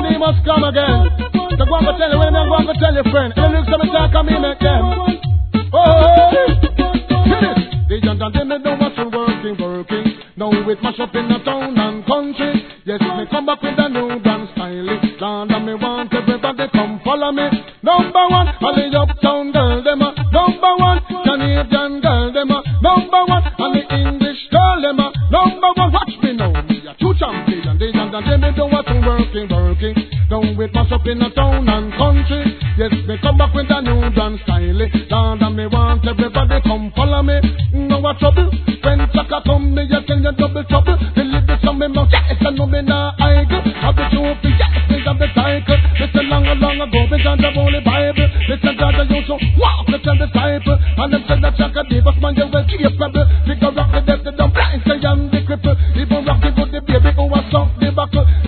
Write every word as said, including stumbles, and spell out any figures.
and he must come again. So go and tell you when I'm going to tell your friend. And look, some talk and me make them. Oh, hit it. The young and them, they don't want to working, working. Now it mash up in the town and country. Yes, me come back with a new dance style. Land and me want everybody come follow me. Number one, all the uptown girl, them a. Number one, Canadian girl, them a. Number one, and the English girl, them a. Number one, watch me now. Me a two champion. The young and them, they don't want to working, working. Now it mash up in the town and country. Yes, me come back with a new dance style. Land and me want everybody come follow me. No a trouble. When Chaka come, me a tell you double trouble. The lyrics on me mouth, yes, I know me nah idle. I'll be too free, yes, me got the title. Mister long, long ago, me got the Holy Bible. Mister George, I used to walk with the disciple. And them said that Chaka gave us man, you will keep pebble. Figure rock the death, the dumb blind, say I'm the cripple. Even rock the good, the baby, who was soft, the buckle.